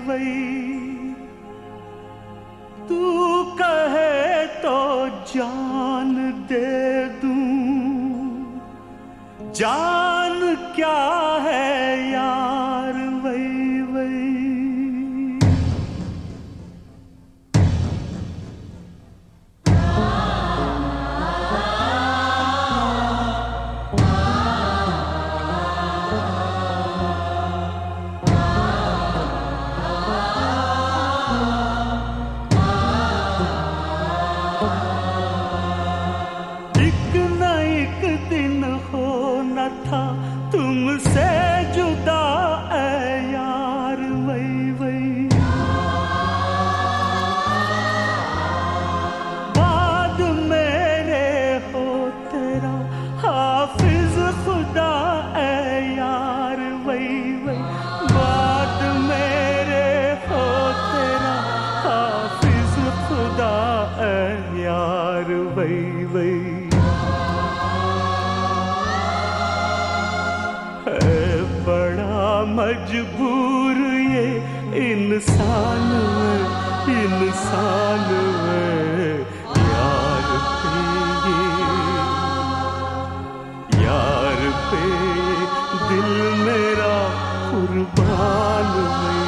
वही तू कहे तो जान दे दूं, जान क्या है यार वही वही। था तुमसे जुदा ऐ यार वही वही। बाद मेरे हो तेरा हाफिज खुदा ऐ यार वही वही। बाद मेरे हो तेरा हाफिज खुदा ऐ यार वही वही। बड़ा मजबूर ये इंसान यार पे दिल मेरा कुर्बान है।